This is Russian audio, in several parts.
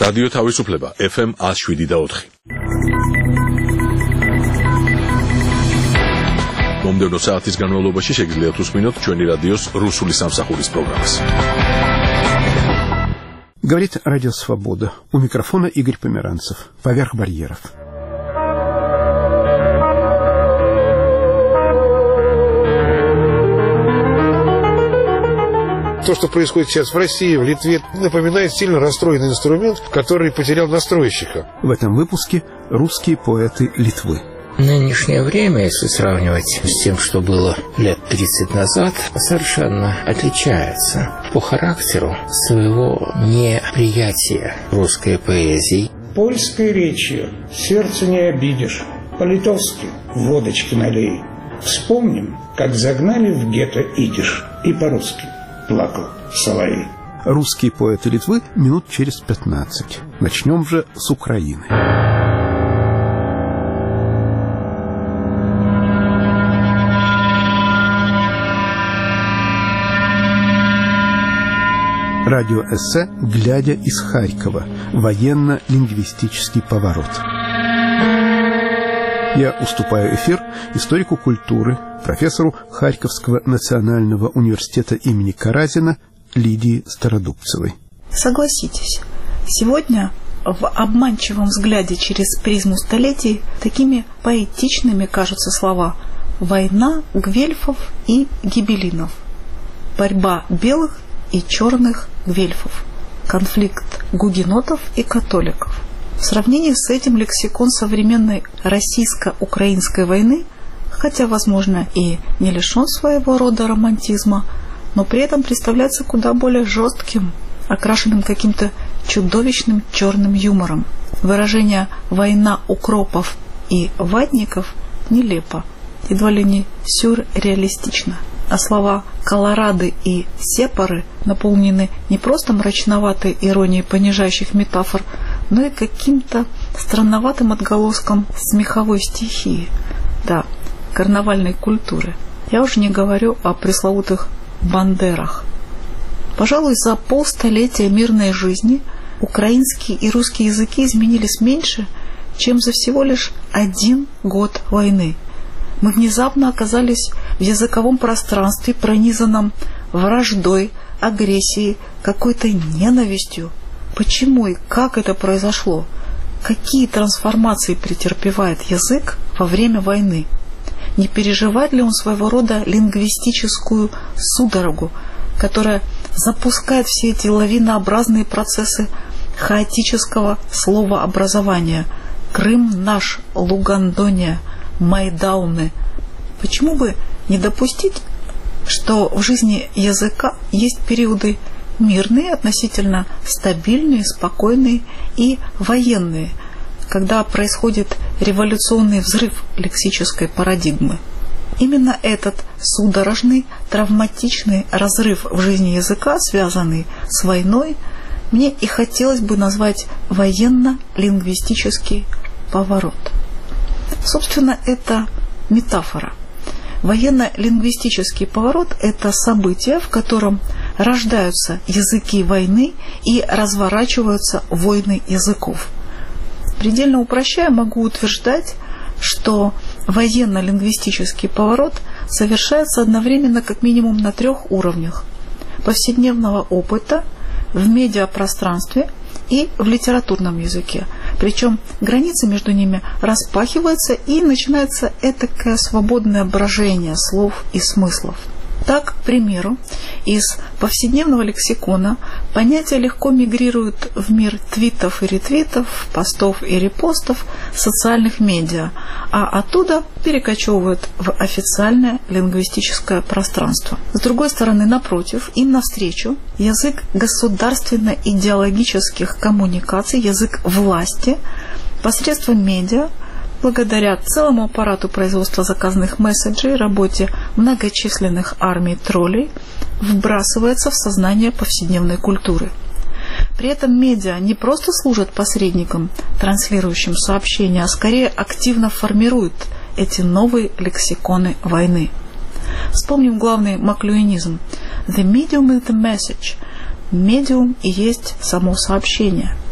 რადიო თავისუფლება FM 107.4. მომდევნო საათის განმავლობაში შეგიძლიათ უსმინოთ ჩვენი რადიოს რუსული სამსახურის პროგრამას. Говорит Радио Свобода. У микрофона Игорь Померанцев. Поверх барьеров. То, что происходит сейчас в России, в Литве, напоминает сильно расстроенный инструмент, который потерял настройщика. В этом выпуске русские поэты Литвы. Нынешнее время, если сравнивать с тем, что было лет 30 назад, совершенно отличается по характеру своего неприятия русской поэзии. Польской речью сердце не обидишь, по-литовски водочки налей. Вспомним, как загнали в гетто идиш, и по-русски плакал соловей. Русские поэты Литвы минут через 15. Начнем же с Украины. Радиоэссе «Глядя из Харькова. Военно-лингвистический поворот». Я уступаю эфир историку культуры, профессору Харьковского национального университета имени Каразина Лидии Стародубцевой. Согласитесь, сегодня в обманчивом взгляде через призму столетий такими поэтичными кажутся слова «война гвельфов и гибелинов», «борьба белых и черных гвельфов», «конфликт гугенотов и католиков». В сравнении с этим лексикон современной российско-украинской войны, хотя, возможно, и не лишен своего рода романтизма, но при этом представляется куда более жестким, окрашенным каким-то чудовищным черным юмором. Выражение «война укропов и ватников» нелепо, едва ли не сюрреалистично. А слова «колорады» и «сепары» наполнены не просто мрачноватой иронией понижающих метафор, но и каким-то странноватым отголоском смеховой стихии, да, карнавальной культуры. Я уже не говорю о пресловутых бандерах. Пожалуй, за полстолетия мирной жизни украинский и русский языки изменились меньше, чем за всего лишь 1 год войны. Мы внезапно оказались в языковом пространстве, пронизанном враждой, агрессией, какой-то ненавистью. Почему и как это произошло? Какие трансформации претерпевает язык во время войны? Не переживает ли он своего рода лингвистическую судорогу, которая запускает все эти лавинообразные процессы хаотического словообразования? Крым наш, Лугандония, Майдауны. Почему бы не допустить, что в жизни языка есть периоды мирные, относительно стабильные, спокойные и военные, когда происходит революционный взрыв лексической парадигмы? Именно этот судорожный, травматичный разрыв в жизни языка, связанный с войной, мне и хотелось бы назвать военно-лингвистический поворот. Собственно, это метафора. Военно-лингвистический поворот – это событие, в котором рождаются языки войны и разворачиваются войны языков. Предельно упрощая, могу утверждать, что военно-лингвистический поворот совершается одновременно как минимум на 3 уровнях: повседневного опыта, в медиапространстве и в литературном языке. Причем границы между ними распахиваются, и начинается этакое свободное брожение слов и смыслов. Так, к примеру, из повседневного лексикона понятия легко мигрируют в мир твитов и ретвитов, постов и репостов, социальных медиа, а оттуда перекочевывают в официальное лингвистическое пространство. С другой стороны, напротив, им навстречу язык государственно-идеологических коммуникаций, язык власти посредством медиа, благодаря целому аппарату производства заказных месседжей, работе многочисленных армий троллей, вбрасывается в сознание повседневной культуры. При этом медиа не просто служат посредником, транслирующим сообщения, а скорее активно формируют эти новые лексиконы войны. Вспомним главный маклюинизм. The medium is the message. Медиум и есть само сообщение.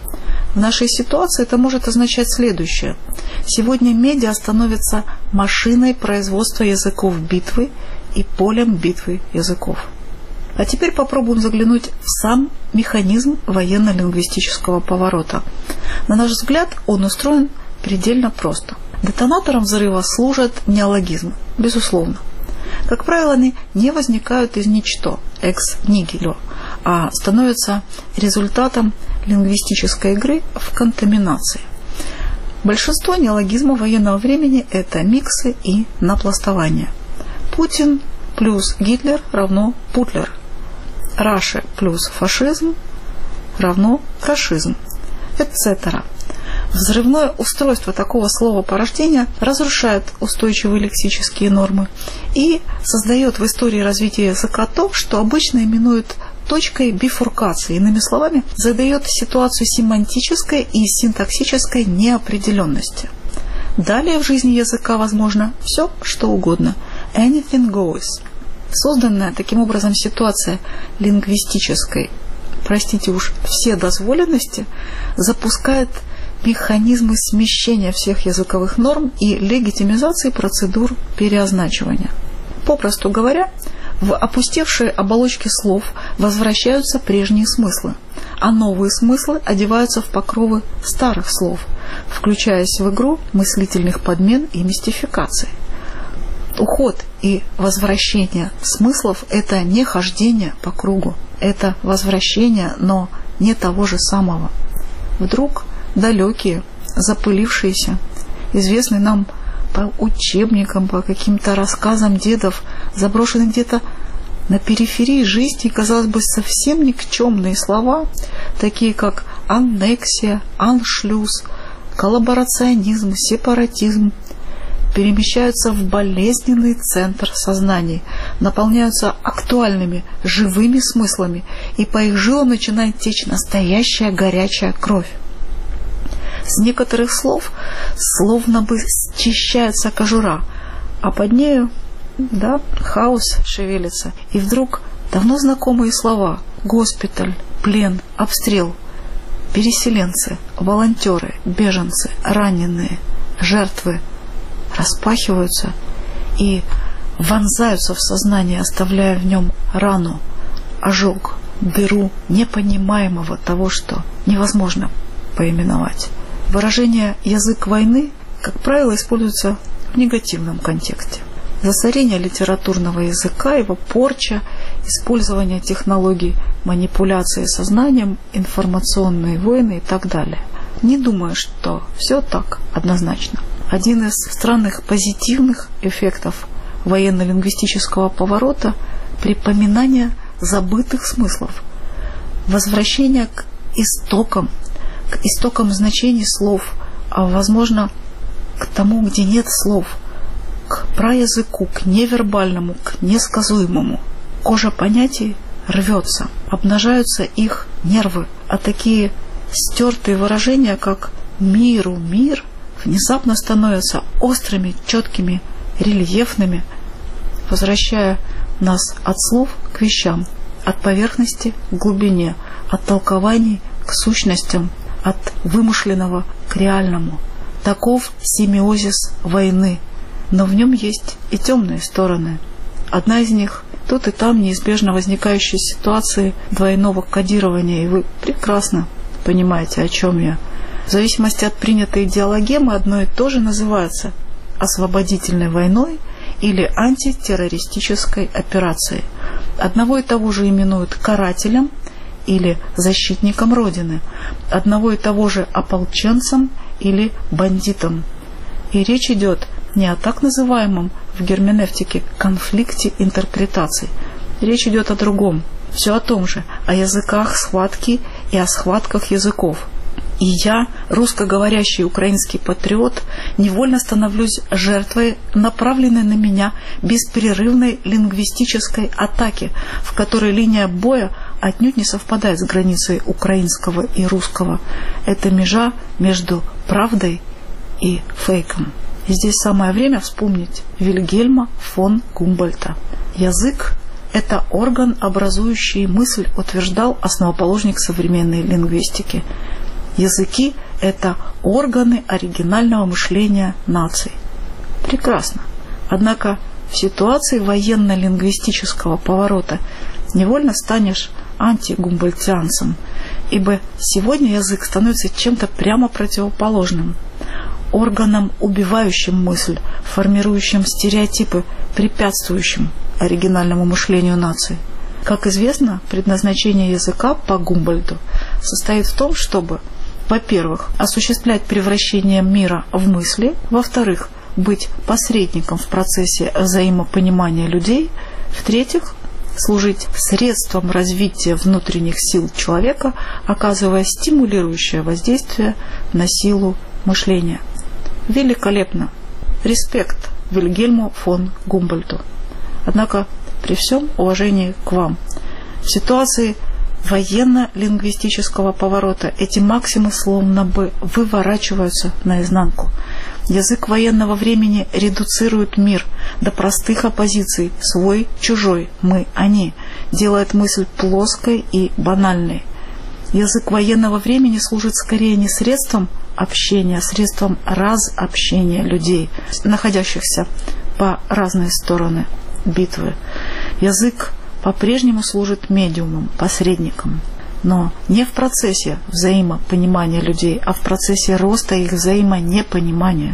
В нашей ситуации это может означать следующее. Сегодня медиа становится машиной производства языков битвы и полем битвы языков. А теперь попробуем заглянуть в сам механизм военно-лингвистического поворота. На наш взгляд, он устроен предельно просто. Детонатором взрыва служат неологизмы, безусловно. Как правило, они не возникают из ничто, экс нигило, а становятся результатом лингвистической игры в контаминации. Большинство неологизмов военного времени – это миксы и напластования. Путин плюс Гитлер равно Путлер. Раша плюс фашизм равно рашизм, etc. Взрывное устройство такого слова порождения разрушает устойчивые лексические нормы и создает в истории развития языка то, что обычно именуют точкой бифуркации. Иными словами, задает ситуацию семантической и синтаксической неопределенности. Далее в жизни языка возможно все, что угодно. Anything goes. Созданная таким образом ситуация лингвистической, простите уж, вседозволенности, запускает механизмы смещения всех языковых норм и легитимизации процедур переозначивания. Попросту говоря, в опустевшие оболочки слов возвращаются прежние смыслы, а новые смыслы одеваются в покровы старых слов, включаясь в игру мыслительных подмен и мистификаций. Уход и возвращение смыслов – это не хождение по кругу, это возвращение, но не того же самого. Вдруг далекие, запылившиеся, известные нам по учебникам, по каким-то рассказам дедов, заброшенные где-то на периферии жизни, казалось бы, совсем никчемные слова, такие как аннексия, аншлюз, коллаборационизм, сепаратизм, перемещаются в болезненный центр сознаний, наполняются актуальными, живыми смыслами, и по их жилам начинает течь настоящая горячая кровь. С некоторых слов словно бы счищается кожура, а под нею, хаос шевелится. И вдруг давно знакомые слова: госпиталь, плен, обстрел, переселенцы, волонтеры, беженцы, раненые, жертвы распахиваются и вонзаются в сознание, оставляя в нем рану, ожог, дыру непонимаемого того, что невозможно поименовать. Выражение «язык войны», как правило, используется в негативном контексте. Засорение литературного языка, его порча, использование технологий манипуляции сознанием, информационные войны и так далее. Не думаю, что все так однозначно. Один из странных позитивных эффектов военно-лингвистического поворота – припоминание забытых смыслов, возвращение к истокам значений слов, а возможно к тому, где нет слов, к праязыку, к невербальному, к несказуемому. Кожа понятий рвется, обнажаются их нервы, а такие стертые выражения, как «миру мир», внезапно становятся острыми, четкими, рельефными, возвращая нас от слов к вещам, от поверхности к глубине, от толкований к сущностям, от вымышленного к реальному. Таков семиозис войны, но в нем есть и темные стороны. Одна из них – тут и там неизбежно возникающие ситуации двойного кодирования, и вы прекрасно понимаете, о чем я. В зависимости от принятой идеологемы одно и то же называется освободительной войной или антитеррористической операцией. Одного и того же именуют карателем или защитником Родины, одного и того же ополченцем или бандитом. И речь идет не о так называемом в герменевтике конфликте интерпретаций. Речь идет о другом, все о том же, о языках схватки и о схватках языков. И я, русскоговорящий украинский патриот, невольно становлюсь жертвой направленной на меня беспрерывной лингвистической атаки, в которой линия боя отнюдь не совпадает с границей украинского и русского. Это межа между правдой и фейком. И здесь самое время вспомнить Вильгельма фон Гумбольдта. Язык – это орган, образующий мысль, утверждал основоположник современной лингвистики. Языки – это органы оригинального мышления наций. Прекрасно. Однако в ситуации военно-лингвистического поворота невольно станешь антигумбольдтианцем, ибо сегодня язык становится чем-то прямо противоположным. Органом, убивающим мысль, формирующим стереотипы, препятствующим оригинальному мышлению нации. Как известно, предназначение языка по Гумбольдту состоит в том, чтобы, во-первых, осуществлять превращение мира в мысли, во-вторых, быть посредником в процессе взаимопонимания людей, в-третьих, служить средством развития внутренних сил человека, оказывая стимулирующее воздействие на силу мышления. Великолепно! Респект Вильгельму фон Гумбольдту. Однако, при всем уважении к вам, в ситуации военно-лингвистического поворота эти максимы словно бы выворачиваются наизнанку. Язык военного времени редуцирует мир до простых оппозиций «свой», «чужой», «мы», «они», делает мысль плоской и банальной. Язык военного времени служит скорее не средством общения, а средством разобщения людей, находящихся по разные стороны битвы. Язык по-прежнему служит медиумом, посредником, но не в процессе взаимопонимания людей, а в процессе роста их взаимонепонимания.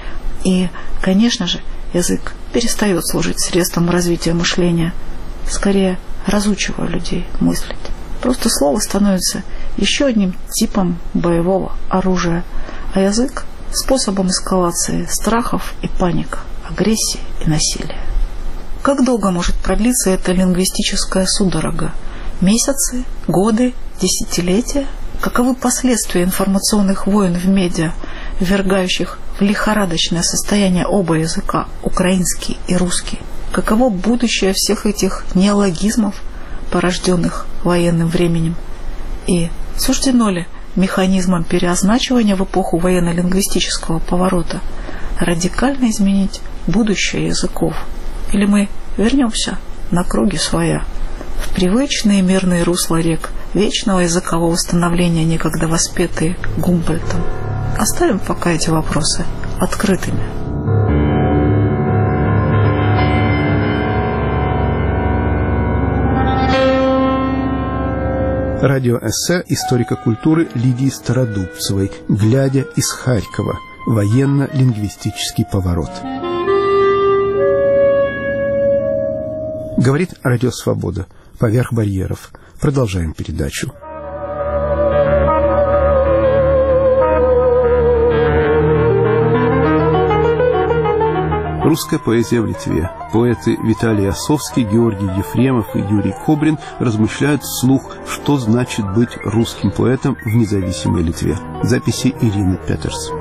И, конечно же, язык перестает служить средством развития мышления, скорее разучивая людей мыслить. Просто слово становится еще одним типом боевого оружия, а язык – способом эскалации страхов и паник, агрессии и насилия. Как долго может продлиться эта лингвистическая судорога? Месяцы, годы, десятилетия? Каковы последствия информационных войн в медиа, ввергающих в лихорадочное состояние оба языка, украинский и русский? Каково будущее всех этих неологизмов, порожденных военным временем? И суждено ли механизмом переозначивания в эпоху военно-лингвистического поворота радикально изменить будущее языков? Или мы вернемся на круги своя, в привычные мирные русла рек вечного языкового становления, некогда воспетые Гумбольдтом? Оставим пока эти вопросы открытыми. Радиоэссе историка культуры Лидии Стародубцевой «Глядя из Харькова. Военно-лингвистический поворот». Говорит Радио Свобода. Поверх барьеров. Продолжаем передачу. Русская поэзия в Литве. Поэты Виталий Осовский, Георгий Ефремов и Юрий Кобрин размышляют вслух, что значит быть русским поэтом в независимой Литве. Записи Ирины Петерс.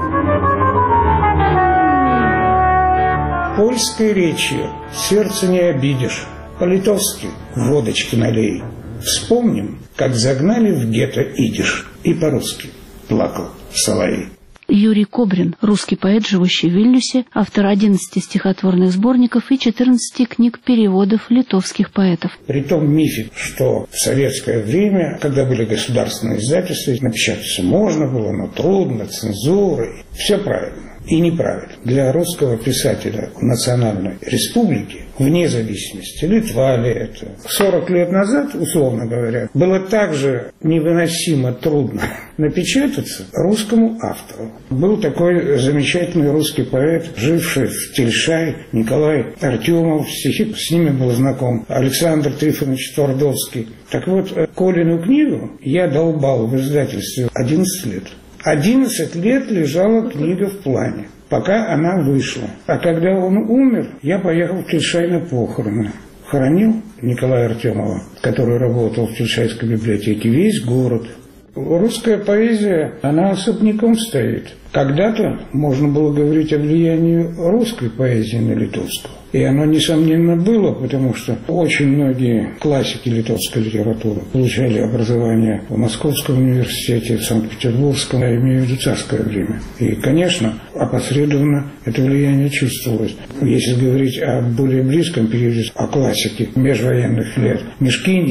Польской речью сердце не обидишь, по-литовски водочки налей. Вспомним, как загнали в гетто идиш, и по-русски плакал соловей. Юрий Кобрин, русский поэт, живущий в Вильнюсе, автор 11 стихотворных сборников и 14 книг переводов литовских поэтов. Притом мифик, что в советское время, когда были государственные издательства, напечататься можно было, но трудно, цензурой. Все правильно и неправильно. Для русского писателя национальной республики, вне зависимости, Литва ли это, 40 лет назад, условно говоря, было также невыносимо трудно напечататься русскому автору. Был такой замечательный русский поэт, живший в Тельшай, Николай Артемов, стихи с ними был знаком, Александр Трифонович Твардовский. Так вот, Колину книгу я долбал в издательстве 11 лет. 11 лет лежала книга в плане, пока она вышла. А когда он умер, я поехал в Тельшай на похороны. Хоронил Николая Артемова, который работал в Тельшайской библиотеке, весь город. Русская поэзия, она особняком стоит. Когда-то можно было говорить о влиянии русской поэзии на литовскую. И оно, несомненно, было, потому что очень многие классики литовской литературы получали образование в Московском университете, в Санкт-Петербургском, я имею в виду царское время. И, конечно, опосредованно это влияние чувствовалось. Если говорить о более близком периоде, о классике межвоенных лет, Мишкинисе,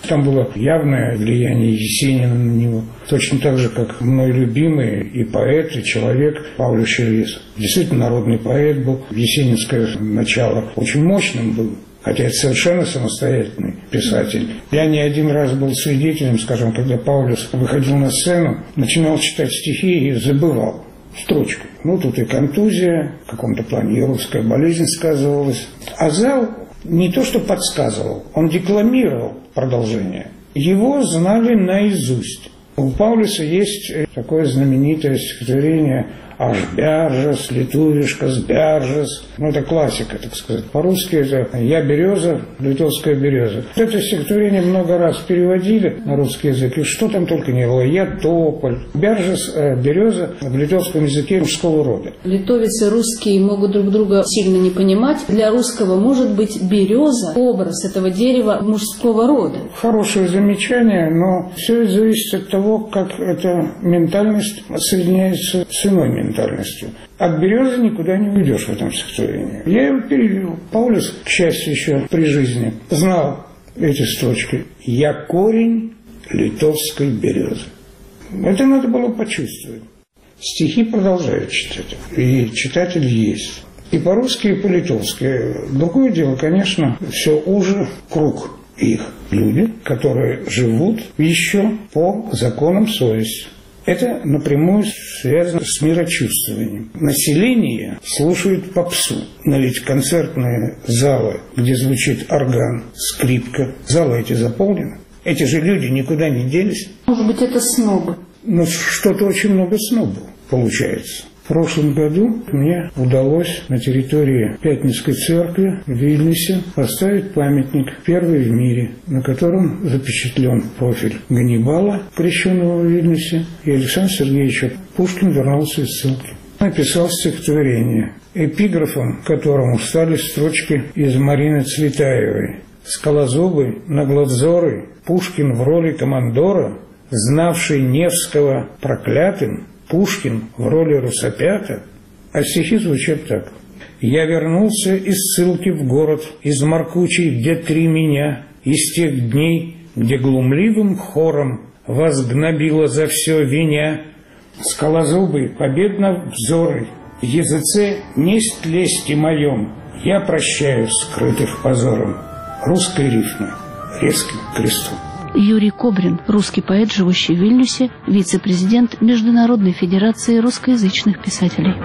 Там было явное влияние Есенина на него. Точно так же, как мной любимый и поэт, и человек Павлюс Щервис. Действительно народный поэт был. Есенинское начало очень мощным было. Хотя это совершенно самостоятельный писатель. Я не один раз был свидетелем, скажем, когда Павлюс выходил на сцену, начинал читать стихи и забывал строчку. Ну, тут и контузия, в каком-то плане и русская болезнь сказывалась. А зал не то что подсказывал, он декламировал продолжение. Его знали наизусть. У Павлюса есть такое знаменитое стихотворение «Аж бяржес, литувишкас бяржес». Ну, это классика, так сказать. По-русски это «Я береза, литовская береза». Это стихотворение много раз переводили на русский язык, и что там только не было. «Я тополь». Бяржес, береза в литовском языке мужского рода. Литовец и русский могут друг друга сильно не понимать. Для русского может быть береза, образ этого дерева мужского рода. Хорошее замечание, но все зависит от того, как эта ментальность соединяется с иной ментальностью. От березы никуда не уйдешь в этом стихотворении. Я его перевел. Павлюс, к счастью, еще при жизни знал эти строчки. «Я корень литовской березы». Это надо было почувствовать. Стихи продолжают читать. И читатель есть. И по-русски, и по-литовски. Другое дело, конечно, все уже круг их. Люди, которые живут еще по законам совести. Это напрямую связано с мирочувствованием. Население слушает попсу. Но ведь концертные залы, где звучит орган, скрипка, залы эти заполнены. Эти же люди никуда не делись. Может быть, это снобы? Но что-то очень много снобов получается. В прошлом году мне удалось на территории Пятницкой церкви в Вильнюсе поставить памятник, первый в мире, на котором запечатлен профиль Ганнибала, крещенного в Вильнюсе, и Александра Сергеевича. Пушкин вернулся из ссылки. Написал стихотворение, эпиграфом которому стали строчки из Марины Цветаевой. «Скалозубый, нагловзорый, Пушкин в роли командора, знавший Невского проклятым, Пушкин в роли русопята». А стихи звучат так. «Я вернулся из ссылки в город, из Маркучей, где 3 меня, из тех дней, где глумливым хором вас гнобило за все виня. Скалозубый, победно взоры, языце несть лести моем, я прощаю скрытых позором». Русская рифма резким крестом. Юрий Кобрин, русский поэт, живущий в Вильнюсе, вице-президент Международной федерации русскоязычных писателей.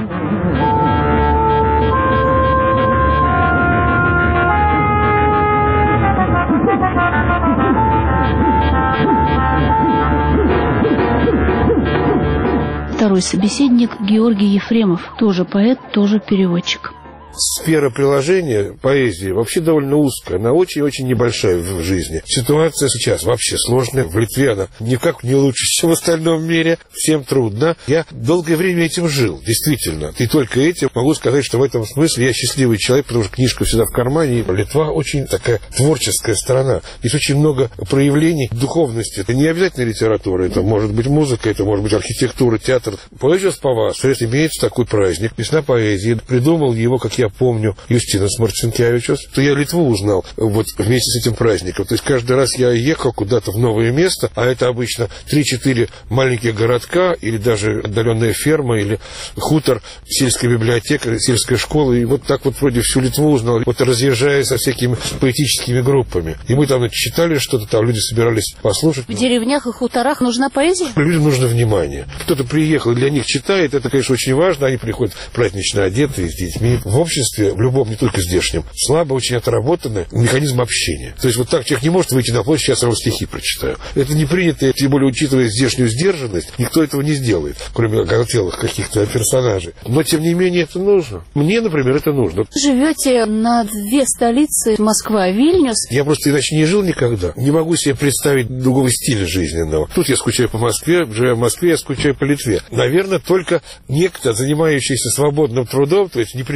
Второй собеседник Георгий Ефремов, тоже поэт, тоже переводчик. Сфера приложения поэзии вообще довольно узкая, она очень-очень небольшая в жизни. Ситуация сейчас вообще сложная. В Литве она никак не лучше, чем в остальном мире. Всем трудно. Я долгое время этим жил, действительно. И только этим могу сказать, что в этом смысле я счастливый человек, потому что книжка всегда в кармане. И Литва очень такая творческая страна. Здесь очень много проявлений духовности. Это не обязательно литература, это может быть музыка, это может быть архитектура, театр. Поэзия Павасарис имеется такой праздник. Весна поэзии. Придумал его, как я помню, Юстинас Марцинкевичус, то я Литву узнал вот вместе с этим праздником. То есть каждый раз я ехал куда-то в новое место, а это обычно 3-4 маленьких городка или даже отдаленная ферма или хутор, сельская библиотека, сельская школа. И вот так вот вроде всю Литву узнал, вот разъезжая со всякими поэтическими группами. И мы там читали что-то, там люди собирались послушать. В деревнях и хуторах нужна поэзия? Людям нужно внимание. Кто-то приехал, для них читает, это, конечно, очень важно. Они приходят празднично одетые, с детьми. В обществе, в любом, не только здешнем, слабо очень отработанный механизм общения. То есть вот так человек не может выйти на площадь, сейчас я вам стихи прочитаю. Это не принято, тем более учитывая здешнюю сдержанность, никто этого не сделает, кроме оголтелых каких-то персонажей. Но, тем не менее, это нужно. Мне, например, это нужно. Живете на 2 столицы, Москва, Вильнюс. Я просто иначе не жил никогда. Не могу себе представить другого стиля жизненного. Тут я скучаю по Москве, живя в Москве, я скучаю по Литве. Наверное, только некто, занимающийся свободным трудом, то есть не привязанный к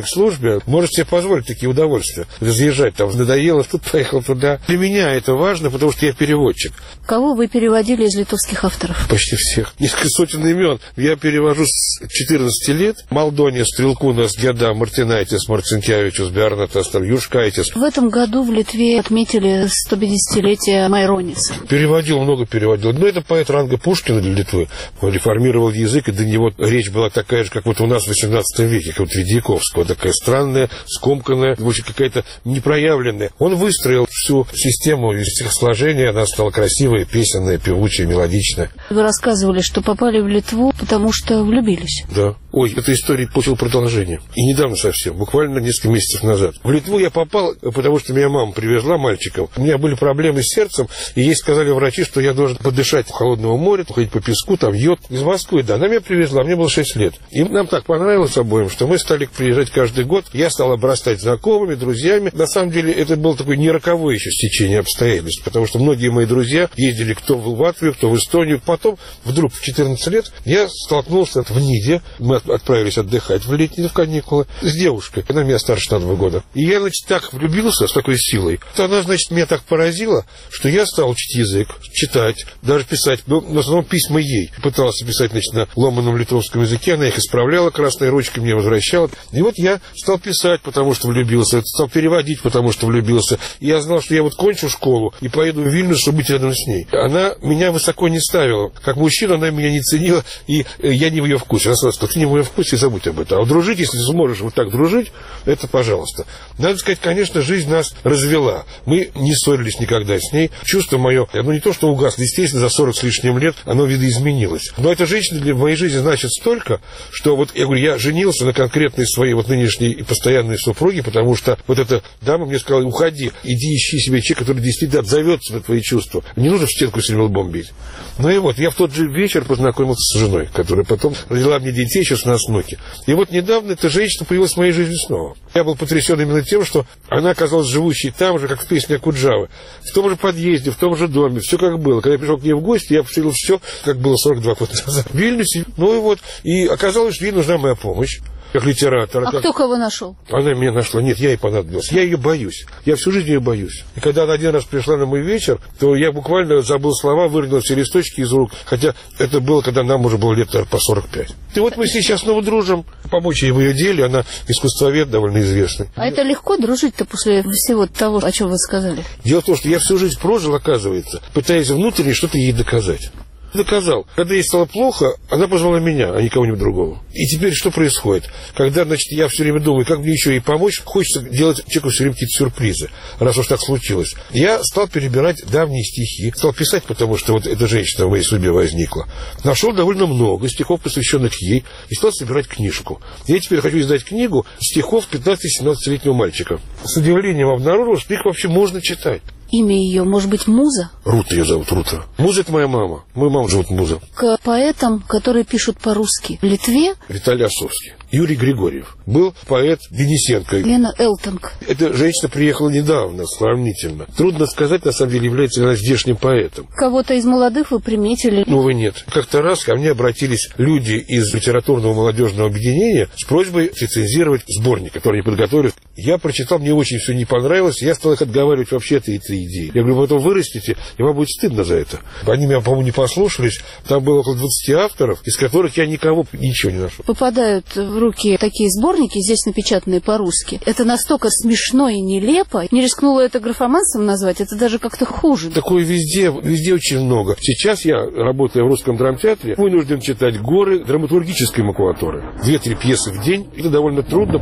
службе, может себе позволить такие удовольствия. Разъезжать там, надоело, тут поехал туда. Для меня это важно, потому что я переводчик. Кого вы переводили из литовских авторов? Почти всех. Несколько сотен имен. Я перевожу с 14 лет. Малдония, Стрелкунас, Геда, Мартинайтис, Марцинкевичус, Бернатас, там, Юшкайтис. В этом году в Литве отметили 150-летие Майрониса. Много переводил. Но это поэт ранга Пушкина для Литвы. Он реформировал язык, и для него речь была такая же, как вот у нас в 18 веке, как вот Ведьяковского. Такая странная, скомканная, очень какая-то непроявленная. Он выстроил всю систему стихосложения, она стала красивая, песенная, певучая, мелодичная. Вы рассказывали, что попали в Литву, потому что влюбились. Да. Ой, эта история получила продолжение. И недавно совсем, буквально несколько месяцев назад. В Литву я попал, потому что меня мама привезла мальчиков. У меня были проблемы с сердцем, и ей сказали врачи, что я должен подышать холодного моря, ходить по песку, там йод. Из Москвы, да. Она меня привезла, мне было 6 лет. И нам так понравилось обоим, что мы стали приезжать каждый год. Я стал обрастать знакомыми, друзьями. На самом деле, это было такое не роковое еще стечение обстоятельств, потому что многие мои друзья ездили кто в Латвию, кто в Эстонию. Потом, вдруг в 14 лет, я столкнулся в Ниде. Мы отправились отдыхать в летние каникулы с девушкой. Она меня старше на 2 года. И я, значит, так влюбился с такой силой. Она, значит, меня так поразила, что я стал учить язык, читать, даже писать. Но в основном письма ей. Пытался писать, значит, на ломаном литовском языке. Она их исправляла красной ручкой, мне возвращала. И вот я стал писать, потому что влюбился. Стал переводить, потому что влюбился. И я знал, что я вот кончу школу и поеду в Вильнюс, чтобы быть рядом с ней. Она меня высоко не ставила. Как мужчина она меня не ценила, и я не в ее вкусе. Она сказала, что ты не в ее вкусе, забудь об этом. А дружить, если ты сможешь вот так дружить, это пожалуйста. Надо сказать, конечно, жизнь нас развела. Мы не ссорились никогда с ней. Чувство мое, оно не то, что угасло, естественно, за 40 с лишним лет оно видоизменилось. Но эта женщина в моей жизни значит столько, что вот я говорю, я женился на конкретной своей вот нынешней и постоянной супруге, потому что вот эта дама мне сказала, уходи, иди ищи себе человека, который действительно отзовется на твои чувства. Не нужно в стенку все время лбом бить. Ну и вот, я в тот же вечер познакомился с женой, которая потом родила мне детей, сейчас у нас внуки. И вот недавно эта женщина появилась в моей жизни снова. Я был потрясен именно тем, что она оказалась живущей там же, как в песне Акуджавы, в том же подъезде, в том же доме, все как было. Когда я пришел к ней в гости, я посмотрел все, как было 42 года назад в Вильнюсе. Ну и вот, и оказалось, что ей нужна моя помощь. Как литератор. А кто кого нашел? Она меня нашла. Нет, я ей понадобился. Я ее боюсь. Я всю жизнь ее боюсь. И когда она один раз пришла на мой вечер, то я буквально забыл слова, выронил все листочки из рук. Хотя это было, когда нам уже было лет по 45. И вот мы сейчас снова дружим. Помочь ей в ее деле. Она искусствовед довольно известный. А это легко дружить-то после всего того, о чем вы сказали? Дело в том, что я всю жизнь прожил, оказывается, пытаясь внутренне что-то ей доказать. Доказал. Когда ей стало плохо, она позвала меня, а не кого-нибудь другого. И теперь что происходит? Когда, значит, я все время думаю, как мне еще ей помочь, хочется делать человеку все время какие-то сюрпризы, раз уж так случилось. Я стал перебирать давние стихи, стал писать, потому что вот эта женщина в моей судьбе возникла. Нашел довольно много стихов, посвященных ей, и стал собирать книжку. Я теперь хочу издать книгу стихов 15-17-летнего мальчика. С удивлением обнаружил, что их вообще можно читать. Имя ее, может быть, Муза? Рута ее зовут, Рута. Муза — это моя мама. Мою маму зовут Муза. К поэтам, которые пишут по-русски в Литве... Виталий Осовский. Юрий Григорьев. Был поэт Денисенко. Лена Элтонг. Эта женщина приехала недавно, сравнительно. Трудно сказать, на самом деле, является ли она здешним поэтом. Кого-то из молодых вы приметили? Увы, нет. Как-то раз ко мне обратились люди из литературного молодежного объединения с просьбой рецензировать сборник, который они подготовили. Я прочитал, мне очень все не понравилось, я стал их отговаривать вообще от этой идеи. Я говорю, вы потом вырастете, и вам будет стыдно за это. Они меня, по-моему, не послушались. Там было около 20 авторов, из которых я ничего не нашел. Попадают в руки такие сборники, здесь напечатанные по-русски. Это настолько смешно и нелепо. Не рискнула это графоманством назвать, это даже как-то хуже. Такое везде очень много. Сейчас я, работая в Русском драмтеатре, вынужден читать горы драматургической макулатуры. 2-3 пьесы в день. Это довольно трудно.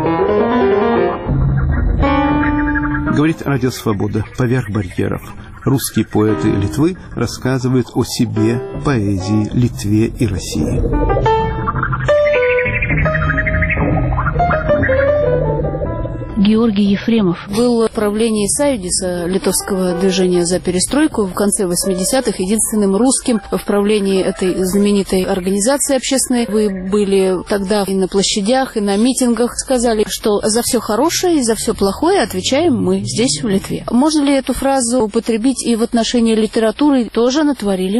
Говорит Радио Свобода. Поверх барьеров. Русские поэты Литвы рассказывают о себе, поэзии, Литве и России. Георгий Ефремов был в правлении Саюдиса, литовского движения за перестройку, в конце 80-х единственным русским в правлении этой знаменитой организации общественной. Вы были тогда и на площадях, и на митингах. Сказали, что за все хорошее и за все плохое отвечаем мы здесь, в Литве. Можно ли эту фразу употребить и в отношении литературы? Тоже натворили мы.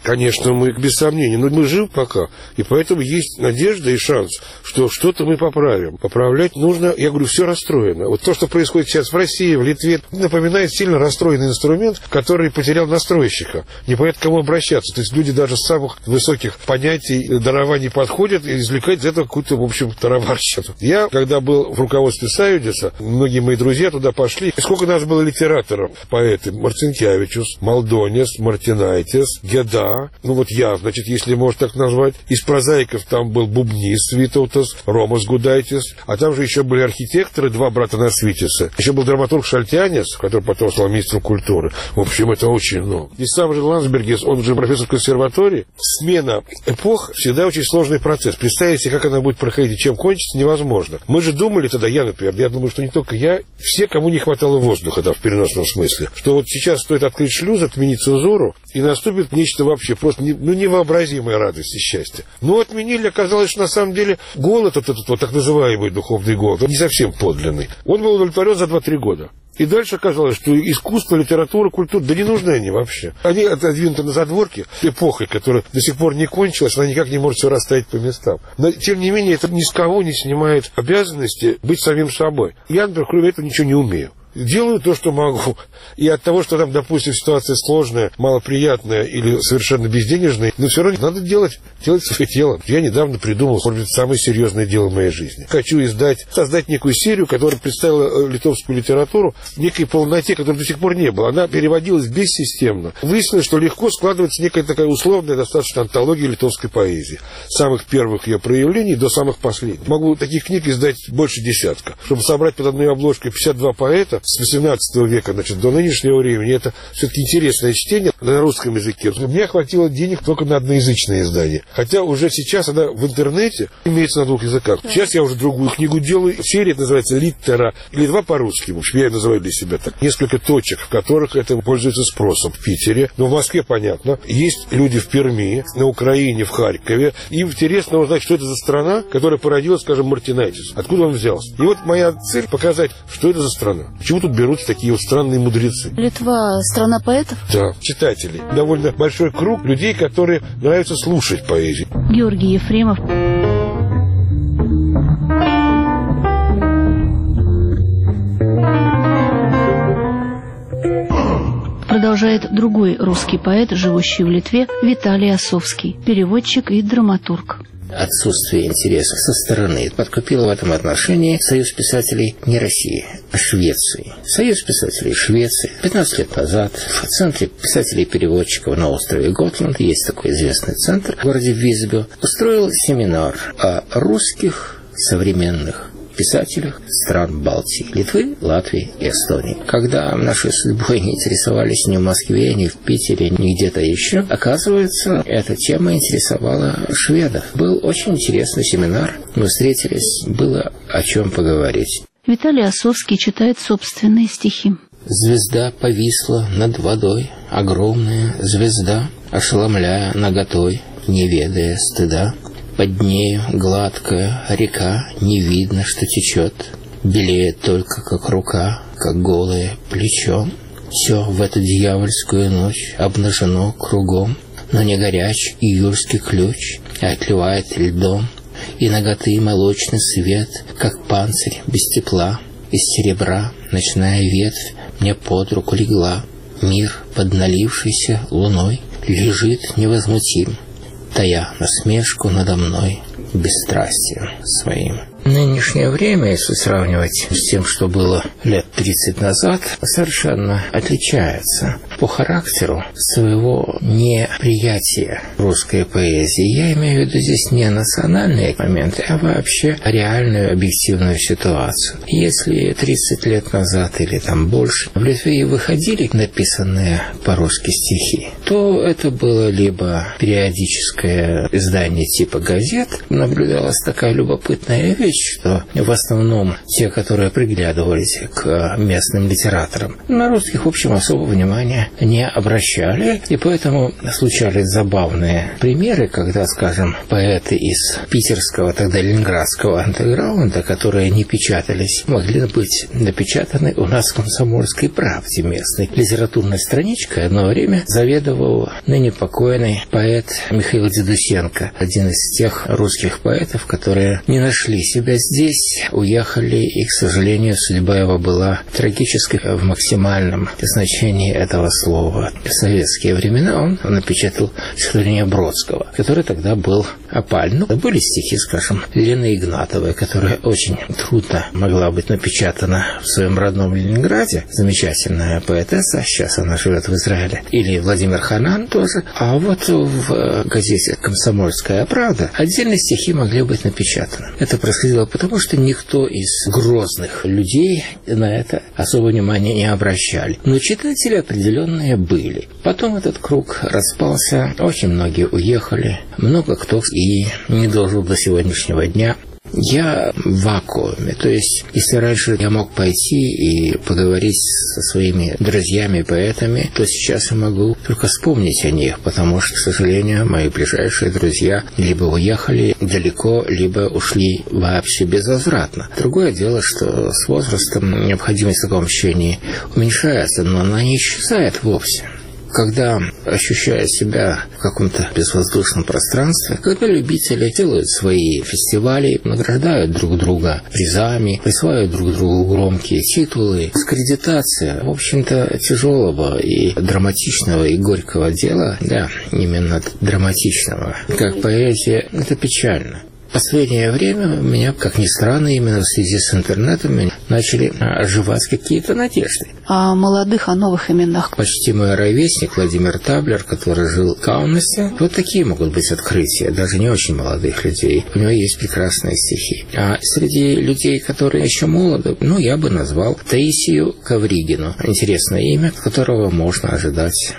Конечно, мы без сомнений, но мы живы пока, и поэтому есть надежда и шанс, что что-то мы поправим. Поправлять нужно, я говорю, все расстроено. Вот то, что происходит сейчас в России, в Литве, напоминает сильно расстроенный инструмент, который потерял настройщика. Непонятно, к кому обращаться. То есть люди даже с самых высоких понятий, дарований подходят и извлекают из этого какую-то, в общем, тарабарщину. Я, когда был в руководстве Саюдиса, многие мои друзья туда пошли. Сколько нас было литераторов, поэты? Марцинкевичус, Малдонис, Мартинайтис, Геда. Ну вот я, значит, если можно так назвать. Из прозаиков там был Бубнис, Витаутас, Ромас Гудайтис. А там же еще были архитекторы, два брата Насвитиса. Еще был драматург Шальтянис, который потом стал министром культуры. В общем, это очень много. И сам же Ландсбергис, он же профессор консерватории. Смена эпох всегда очень сложный процесс. Представить себе, как она будет проходить и чем кончится, невозможно. Мы же думали тогда, я, например, я думаю, что не только я, все, кому не хватало воздуха, да, в переносном смысле, что вот сейчас стоит открыть шлюз, отменить цензуру, и наступит нечто вообще просто невообразимая радость и счастье. Но отменили, оказалось, что на самом деле голод, вот этот вот так называемый духовный голод, он не совсем подлинный. Он был удовлетворен за 2-3 года. И дальше оказалось, что искусство, литература, культура, да не нужны они вообще. Они отодвинуты на задворки эпохой, которая до сих пор не кончилась, она никак не может все расставить по местам. Но, тем не менее, это ни с кого не снимает обязанности быть самим собой. Я, например, кроме этого ничего не умею. Делаю то, что могу. И от того, что там, допустим, ситуация сложная, малоприятная или совершенно безденежная, но все равно надо делать свое дело. Я недавно придумал, может быть, самое серьезное дело в моей жизни. Хочу создать некую серию, которая представила литовскую литературу в некой полноте, которой до сих пор не было. Она переводилась бессистемно. Выяснилось, что легко складывается некая такая условная достаточно антология литовской поэзии. С самых первых ее проявлений до самых последних. Могу таких книг издать больше десятка. Чтобы собрать под одной обложкой 52 поэта с 18 века, значит, до нынешнего времени, это все-таки интересное чтение на русском языке. Мне хватило денег только на одноязычное издание. Хотя уже сейчас она в интернете имеется на 2 языках. Сейчас я уже другую книгу делаю. Серия называется «Литтера», или 2 по-русски. В общем, я ее называю для себя так. Несколько точек, в которых это пользуется спросом. В Питере, но в Москве, понятно. Есть люди в Перми, на Украине, в Харькове. Им интересно узнать, что это за страна, которая породила, скажем, Мартинайтис. Откуда он взялся. И вот моя цель — показать, что это за страна. Почему тут берутся такие вот странные мудрецы? Литва — страна поэтов? Да, читателей. Довольно большой круг людей, которые нравится слушать поэзию. Георгий Ефремов. Продолжает другой русский поэт, живущий в Литве, Виталий Осовский, переводчик и драматург. Отсутствие интереса со стороны подкупило в этом отношении Союз писателей не России, а Швеции. Союз писателей Швеции 15 лет назад в Центре писателей-переводчиков на острове Готланд, есть такой известный центр в городе Визбю, устроил семинар о русских современных писателях стран Балтии, Литвы, Латвии и Эстонии. Когда нашей судьбой не интересовались ни в Москве, ни в Питере, ни где-то еще, оказывается, эта тема интересовала шведов. Был очень интересный семинар, мы встретились, было о чем поговорить. Виталий Осовский читает собственные стихи. Звезда повисла над водой, огромная звезда, ошеломляя наготой, не ведая стыда. Под нею гладкая река, не видно, что течет, белеет только, как рука, как голое плечо. Все в эту дьявольскую ночь обнажено кругом, но не горяч июльский ключ, а отливает льдом, и наготы молочный свет, как панцирь без тепла. Из серебра ночная ветвь мне под руку легла, мир, под налившейся луной, лежит невозмутим, тая насмешку надо мной бесстрастием своим. Нынешнее время, если сравнивать с тем, что было лет 30 назад, совершенно отличается по характеру своего неприятия русской поэзии. Я имею в виду здесь не национальные моменты, а вообще реальную объективную ситуацию. Если 30 лет назад или там больше в Литве выходили написанные по-русски стихи, то это было либо периодическое издание типа газет, наблюдалась такая любопытная вещь, что в основном те, которые приглядывались к местным литераторам, на русских, в общем, особого внимания внимания не обращали, и поэтому случались забавные примеры, когда, скажем, поэты из питерского, тогда ленинградского андеграунда, которые не печатались, могли быть напечатаны у нас в «Комсомольской правде» местной. Литературной страничкой одно время заведовал ныне покойный поэт Михаил Дедусенко, один из тех русских поэтов, которые не нашли себя здесь, уехали, и, к сожалению, судьба его была трагической в максимальном значении этого слова. В советские времена он напечатал стихотворение Бродского, который тогда был опален. Были стихи, скажем, Лены Игнатовой, которая очень трудно могла быть напечатана в своем родном Ленинграде. Замечательная поэтесса, сейчас она живет в Израиле. Или Владимир Ханан тоже. А вот в газете «Комсомольская правда» отдельные стихи могли быть напечатаны. Это происходило потому, что никто из грозных людей на это особо внимания не обращали. Но читатели определенные были. Потом этот круг распался, очень многие уехали, много кто и не дожил до сегодняшнего дня. Я в вакууме, то есть, если раньше я мог пойти и поговорить со своими друзьями-поэтами, то сейчас я могу только вспомнить о них, потому что, к сожалению, мои ближайшие друзья либо уехали далеко, либо ушли вообще безвозвратно. Другое дело, что с возрастом необходимость в таком общении уменьшается, но она не исчезает вовсе. Когда ощущая себя в каком-то безвоздушном пространстве, когда любители делают свои фестивали, награждают друг друга призами, присваивают друг другу громкие титулы, дискредитация, в общем-то, тяжелого и драматичного и горького дела, да, именно драматичного, как поэзия, это печально. В последнее время у меня, как ни странно, именно в связи с интернетом начали оживать какие-то надежды. О молодых, о новых именах. Почти мой ровесник Владимир Таблер, который жил в Каунасе, вот такие могут быть открытия, даже не очень молодых людей. У него есть прекрасные стихи. А среди людей, которые еще молоды, я бы назвал Таисию Ковригину. Интересное имя, которого можно ожидать.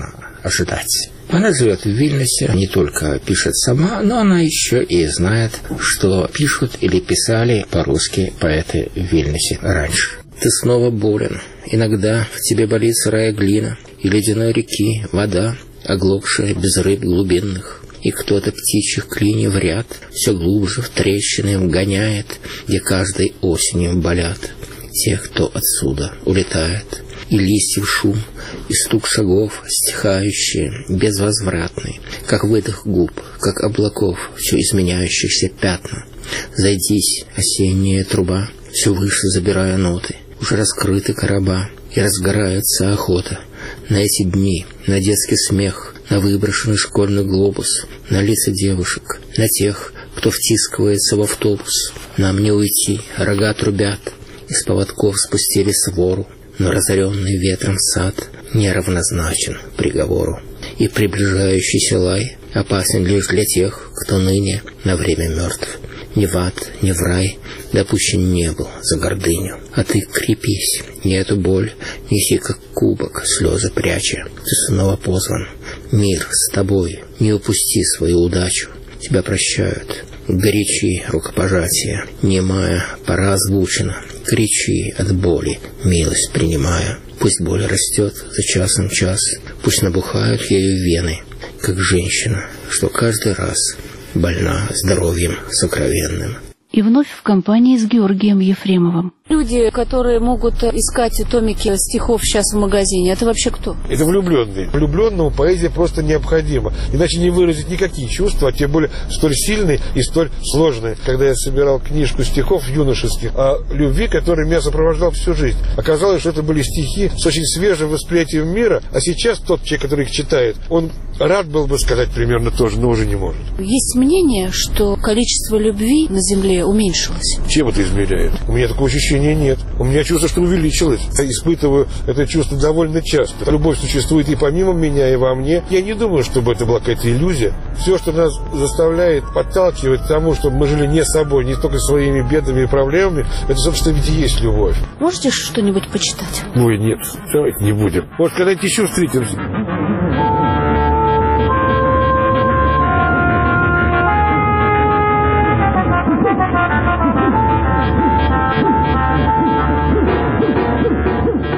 Она живет в Вильнюсе, не только пишет сама, но она еще и знает, что пишут или писали по-русски поэты в Вильнюсе раньше. Ты снова болен, иногда в тебе болит сырая глина, и ледяной реки вода, оглохшая без рыб глубинных, и кто-то птичьих клиньев в ряд все глубже в трещины вгоняет, где каждой осенью болят те, кто отсюда улетает. И листьев шум, и стук шагов, стихающие, безвозвратный, как выдох губ, как облаков, все изменяющихся пятна. Зайдись, осенняя труба, все выше забирая ноты, уже раскрыты короба, и разгорается охота на эти дни, на детский смех, на выброшенный школьный глобус, на лица девушек, на тех, кто втискивается в автобус. Нам не уйти, рога трубят, из поводков спустили свору, но разоренный ветром сад неравнозначен приговору, и приближающийся лай опасен лишь для тех, кто ныне на время мертв. Ни в ад, ни в рай допущен не был за гордыню, а ты крепись, не эту боль неси как кубок, слезы пряча. Ты снова позван, мир с тобой, не упусти свою удачу. Тебя прощают, горячи рукопожатия, немая пора озвучена, кричи от боли, милость принимая. Пусть боль растет за часом час, пусть набухают ею вены, как женщина, что каждый раз больна здоровьем сокровенным. И вновь в компании с Георгием Ефремовым. Люди, которые могут искать томики стихов сейчас в магазине, это вообще кто? Это влюбленные. Влюбленному поэзия просто необходима. Иначе не выразить никакие чувства, а тем более столь сильные и столь сложные. Когда я собирал книжку стихов юношеских о любви, которая меня сопровождала всю жизнь, оказалось, что это были стихи с очень свежим восприятием мира, а сейчас тот человек, который их читает, он рад был бы сказать примерно то же, но уже не может. Есть мнение, что количество любви на Земле уменьшилось. Чем это измеряет? У меня такого ощущения нет. У меня чувство, что увеличилось. Я испытываю это чувство довольно часто. Любовь существует и помимо меня, и во мне. Я не думаю, чтобы это была какая-то иллюзия. Все, что нас заставляет, подталкивать к тому, чтобы мы жили не собой, не только своими бедами и проблемами, это, собственно, ведь и есть любовь. Можете что-нибудь почитать? Ой, нет, давайте не будем. Может, когда-нибудь еще встретимся.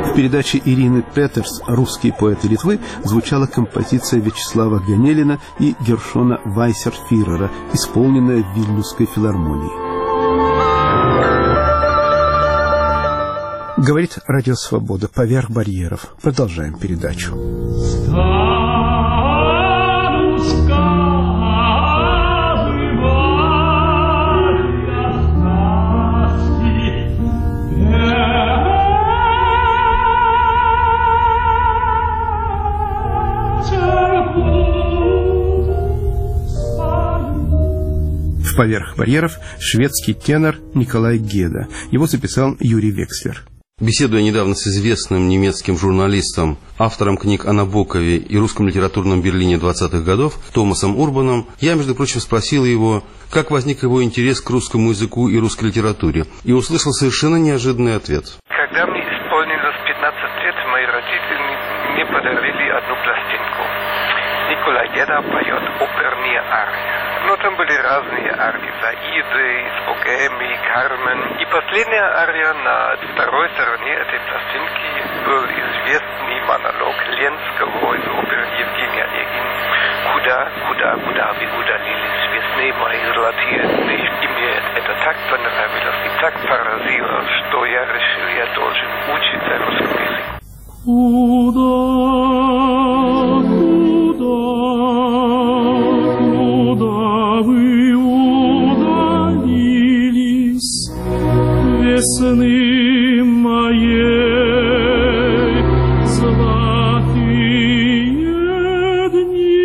В передаче Ирины Петерс «Русские поэты Литвы» звучала композиция Вячеслава Ганелина и Гершона Вайсерфирера, исполненная в Вильнюсской филармонии. Говорит Радио Свобода. Поверх барьеров. Продолжаем передачу. «Поверх барьеров» шведский тенор Николай Геда. Его записал Юрий Векслер. Беседуя недавно с известным немецким журналистом, автором книг о Набокове и русском литературном Берлине 20-х годов, Томасом Урбаном, я, между прочим, спросил его, как возник его интерес к русскому языку и русской литературе, и услышал совершенно неожиданный ответ. Когда мне исполнилось 15 лет, мои родители мне подарили одну пластинку. Николай Геда поет оперные арии. Но там были разные арии. Заиды, из Богемии, Кармен. И последняя ария на второй стороне этой пластинки был известный монолог Ленского из оперы Евгения Онегин. Куда вы удалились, весны мои золотые дни. И мне это так понравилось и так поразило, что я решил, я должен учиться русскому языку. Куда вы удалились, весны моей золотые дни?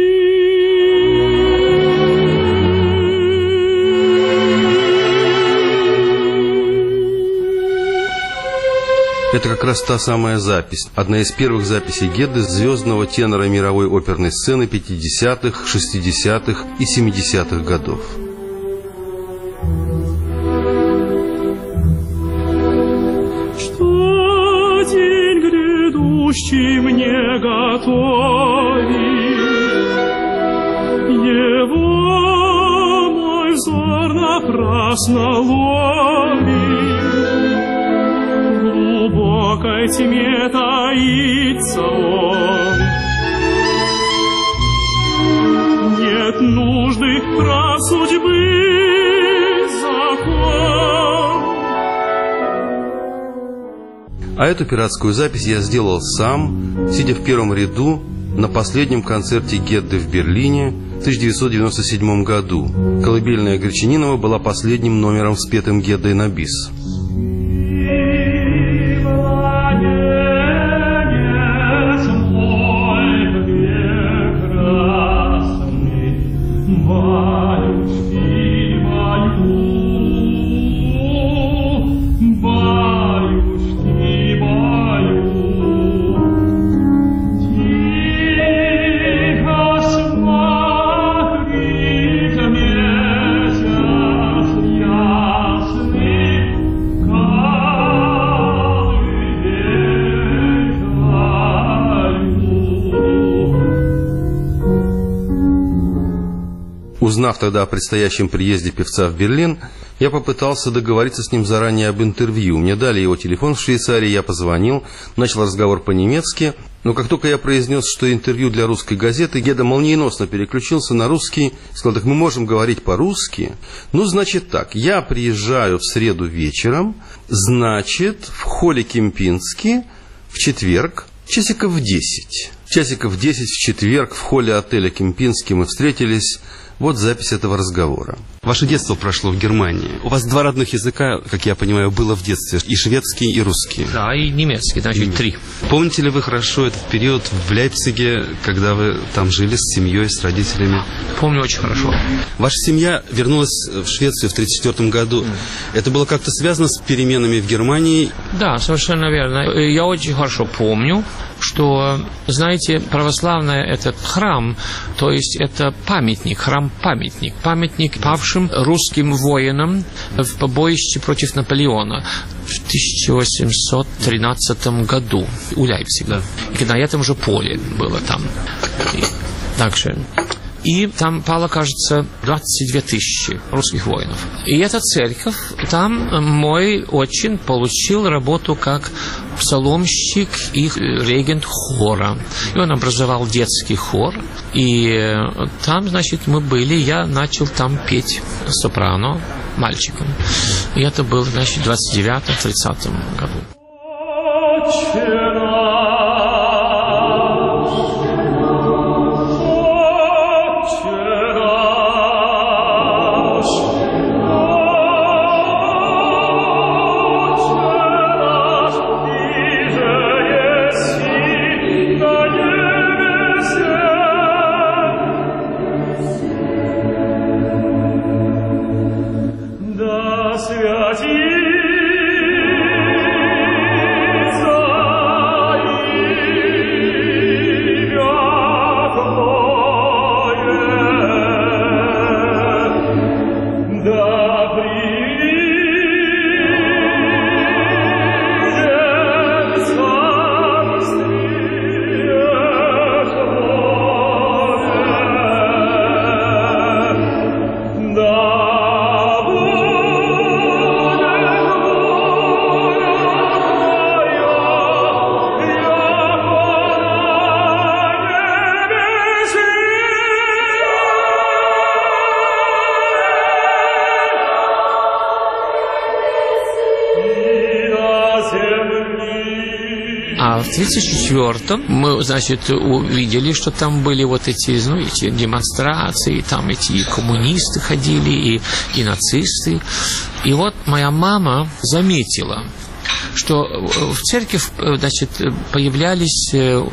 Это как раз та самая запись, одна из первых записей Геды, звездного тенора мировой оперной сцены 50-х, 60-х и 70-х годов. Что день грядущий мне готовит, его мой взор напрасно ловит. В глубокой тьме таится он. Нет нужды прав судьбы закон. А эту пиратскую запись я сделал сам, сидя в первом ряду на последнем концерте Гедды в Берлине в 1997 году. «Колыбельная Гречанинова» была последним номером, спетым Геддой на бис. Узнав тогда о предстоящем приезде певца в Берлин, я попытался договориться с ним заранее об интервью. Мне дали его телефон в Швейцарии, я позвонил, начал разговор по-немецки, но как только я произнес, что интервью для русской газеты, Геда молниеносно переключился на русский, сказал: так мы можем говорить по-русски? Ну, значит так, я приезжаю в среду вечером, значит, в холле Кемпински в четверг, часиков в 10. Часиков в 10 в четверг в холле отеля Кемпински мы встретились. Вот запись этого разговора. Ваше детство прошло в Германии. У вас два родных языка, как я понимаю, было в детстве. И шведский, и русский. Да, и немецкий, значит, 3. Помните ли вы хорошо этот период в Лейпциге, когда вы там жили с семьей, с родителями? Помню очень хорошо. Ваша семья вернулась в Швецию в 1934 году. Это было как-то связано с переменами в Германии? Да, совершенно верно. Я очень хорошо помню, что, знаете, православный этот храм, то есть это памятник, храм-памятник, памятник павшим русским воинам в побоище против Наполеона в 1813 году у Лейпцига. И на этом же поле было там. Так что и там пало, кажется, 22 тысячи русских воинов. И эта церковь, там мой отчим получил работу как псаломщик и регент хора. И он образовал детский хор. И там, значит, мы были, я начал там петь сопрано мальчиком. И это было, значит, в 29-30 году. А в 1934-м мы, значит, увидели, что там были вот эти демонстрации, там эти коммунисты ходили, и нацисты. И вот моя мама заметила, что в церкви, значит, появлялись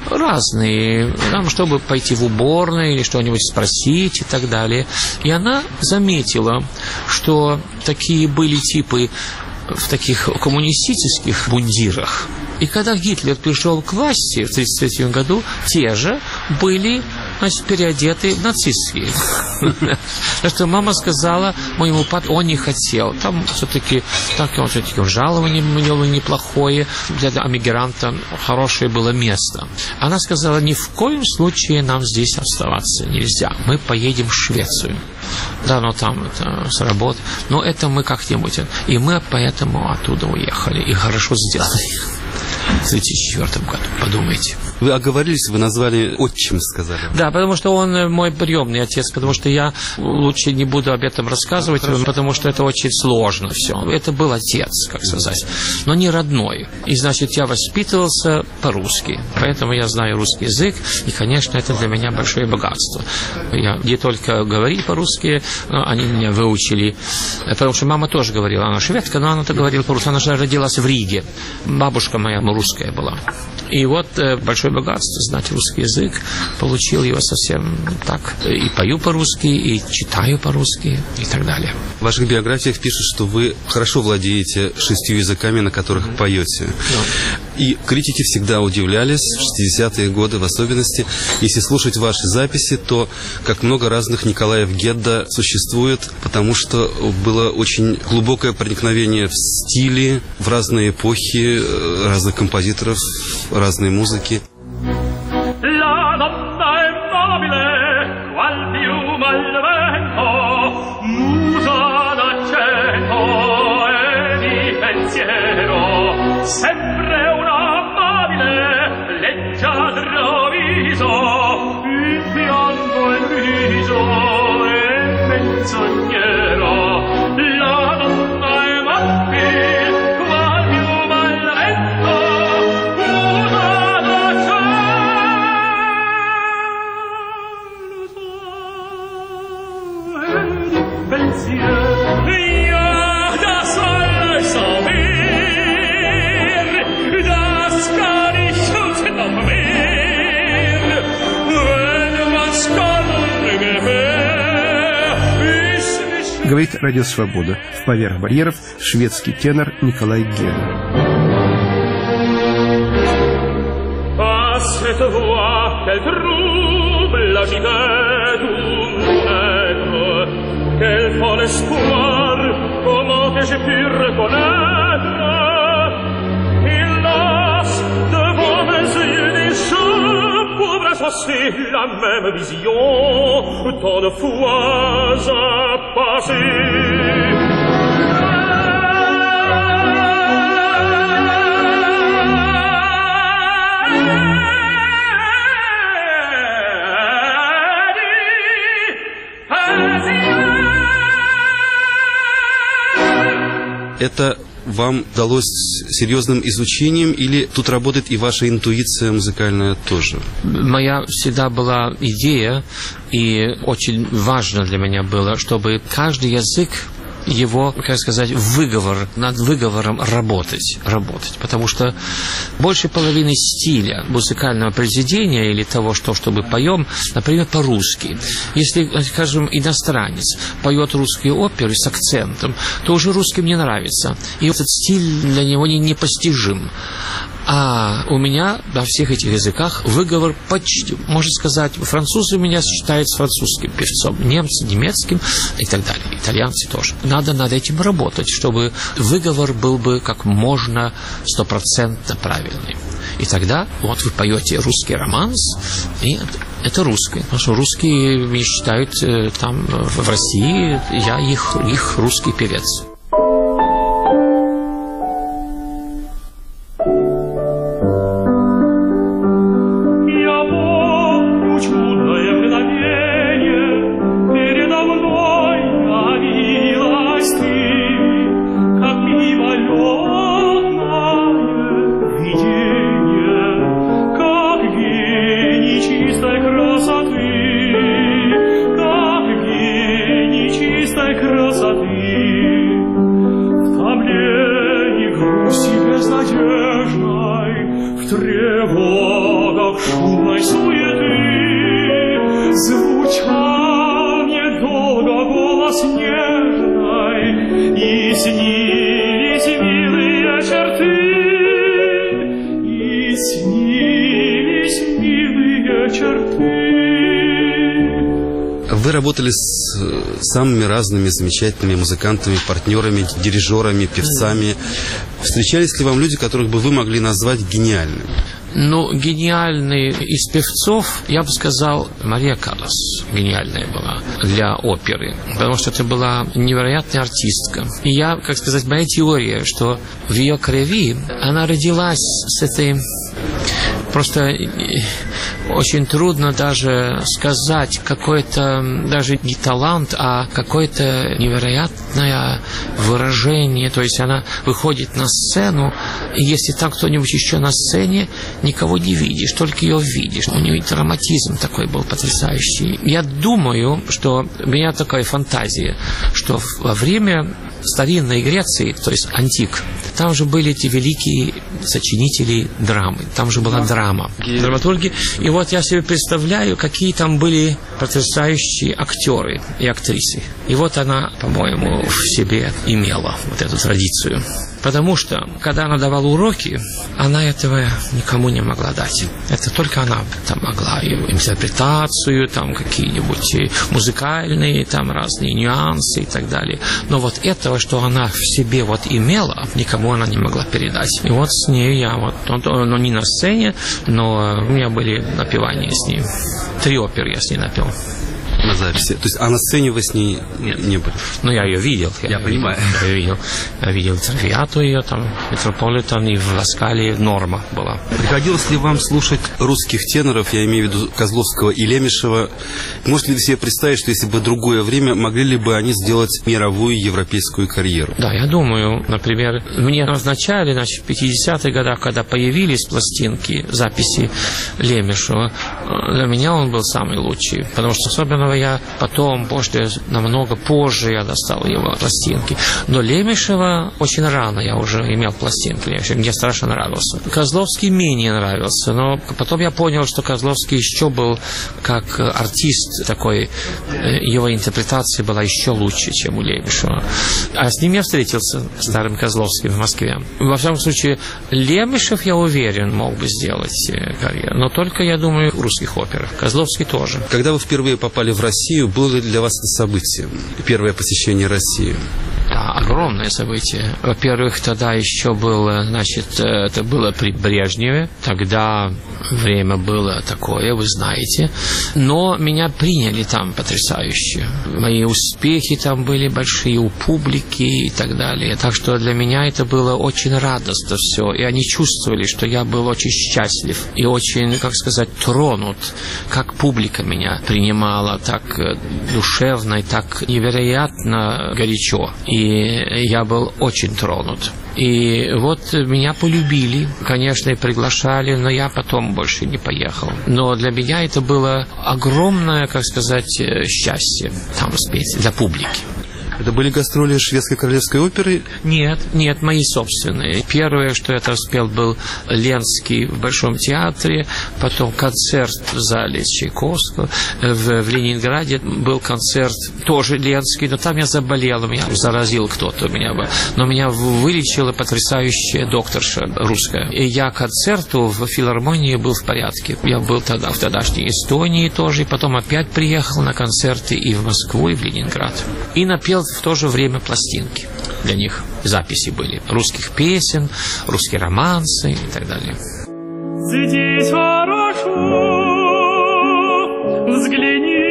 разные, там, чтобы пойти в уборную или что-нибудь спросить и так далее. И она заметила, что такие были типы в таких коммунистических мундирах. И когда Гитлер пришел к власти в 1933 году, те же были, значит, переодеты в нацистские. Так что мама сказала моему папе, он не хотел. Там все-таки жалование было неплохое, для эмигранта хорошее было место. Она сказала, ни в коем случае нам здесь оставаться нельзя. Мы поедем в Швецию. Да, но там это сработает. Но это мы как-нибудь. И мы поэтому оттуда уехали. И хорошо сделали. В 1934 году, подумайте. Вы оговорились, вы назвали отчим, сказали. Да, потому что он мой приемный отец, потому что я лучше не буду об этом рассказывать, потому что это очень сложно все. Это был отец, как сказать, но не родной. И, значит, я воспитывался по-русски, поэтому я знаю русский язык, и, конечно, это для меня большое богатство. Я не только говорил по-русски, но они меня выучили, потому что мама тоже говорила, она шведка, но она-то говорила по-русски, она же родилась в Риге. Бабушка моя русская была. И вот большое богатство, знать русский язык, получил его совсем так. И пою по-русски, и читаю по-русски, и так далее. В ваших биографиях пишут, что вы хорошо владеете 6 языками, на которых поете. И критики всегда удивлялись, в 60-е годы в особенности. Если слушать ваши записи, то как много разных Николаев Гедда существует, потому что было очень глубокое проникновение в стили, в разные эпохи, разных композиторов, разной музыки. Говорит Радио Свобода. В «Поверх барьеров» шведский тенор Николай Гедда. fois c'est la même vision, tant de fois à passer. Это вам далось серьезным изучением или тут работает и ваша интуиция музыкальная тоже? Моя всегда была идея, и очень важно для меня было, чтобы каждый язык, его, как сказать, выговор, над выговором работать, потому что больше половины стиля музыкального произведения или того, что мы поем, например, по-русски. Если, скажем, иностранец поет русские оперы с акцентом, то уже русским не нравится, и этот стиль для него непостижим. А у меня во всех этих языках выговор почти, можно сказать, французы меня считают французским певцом, немцы немецким и так далее, итальянцы тоже. Надо над этим работать, чтобы выговор был бы как можно 100% правильный. И тогда вот вы поете русский романс, и это русский. Потому что русские меня считают там в России, я их русский певец. Вы работали с самыми разными замечательными музыкантами, партнерами, дирижерами, певцами. Встречались ли вам люди, которых бы вы могли назвать гениальными? Ну, гениальный из певцов, я бы сказал, Мария Каллас гениальная была для оперы, потому что это была невероятная артистка. И я, как сказать, моя теория, что в ее крови она родилась с этой... Просто очень трудно даже сказать какой-то, даже не талант, а какое-то невероятное выражение. То есть она выходит на сцену, и если там кто-нибудь еще на сцене, никого не видишь, только ее видишь. У нее драматизм такой был потрясающий. Я думаю, что у меня такая фантазия, что во время старинной Греции, то есть антик, там же были эти великие сочинители драмы, там же была драма, драматурги. И вот я себе представляю, какие там были потрясающие актеры и актрисы. И вот она, по-моему, в себе имела вот эту традицию. Потому что, когда она давала уроки, она этого никому не могла дать. Это только она там могла и интерпретацию, там какие-нибудь музыкальные, там разные нюансы и так далее. Но вот этого, что она в себе вот имела, никому она не могла передать. И вот с ней я вот, но не на сцене, но у меня были напевания с ней. 3 оперы я с ней напел. На записи. То есть, а на сцене вы с ней не были? Ну, я ее видел. Я понимаю. Я видел Травиату ее, там, Метрополитен, и в Ласкале Норма была. Приходилось ли вам слушать русских теноров, я имею в виду Козловского и Лемешева? Можете ли себе представить, что если бы другое время, могли ли бы они сделать мировую европейскую карьеру? Да, я думаю, например, мне назначали, значит, в 50-х годах, когда появились пластинки, записи Лемешева, для меня он был самый лучший, потому что особенно я потом, намного позже я достал его пластинки. Но Лемешева очень рано я уже имел пластинки. Мне страшно нравился. Козловский менее нравился, но потом я понял, что Козловский еще был как артист такой, его интерпретация была еще лучше, чем у Лемешева. А с ним я встретился, с старым Козловским в Москве. Во всяком случае, Лемешев, я уверен, мог бы сделать карьеру, но только, я думаю, в русских операх. Козловский тоже. Когда вы впервые попали в Россию, было ли для вас это событие? Первое посещение России? Да, огромное событие. Во-первых, тогда еще было, значит, это было при Брежневе. Тогда время было такое, вы знаете. Но меня приняли там потрясающе. Мои успехи там были большие у публики и так далее. Так что для меня это было очень радостно все. И они чувствовали, что я был очень счастлив и очень, как сказать, тронут, как публика меня принимала так душевно и так невероятно горячо. И я был очень тронут. И вот меня полюбили, конечно, и приглашали, но я потом больше не поехал. Но для меня это было огромное, как сказать, счастье там спеть для публики. Это были гастроли Шведской королевской оперы? Нет, мои собственные. Первое, что я там спел, был Ленский в Большом театре, потом концерт в зале Чайковского. В Ленинграде был концерт, тоже Ленский, но там я заболел, меня заразил кто-то. Но меня вылечила потрясающая докторша русская. И я к концерту в филармонии был в порядке. Я был тогда в тогдашней Эстонии тоже, и потом опять приехал на концерты и в Москву, и в Ленинград. И напел в то же время пластинки. Для них записи были русских песен, русские романсы и так далее. Здесь хорошо, взгляни,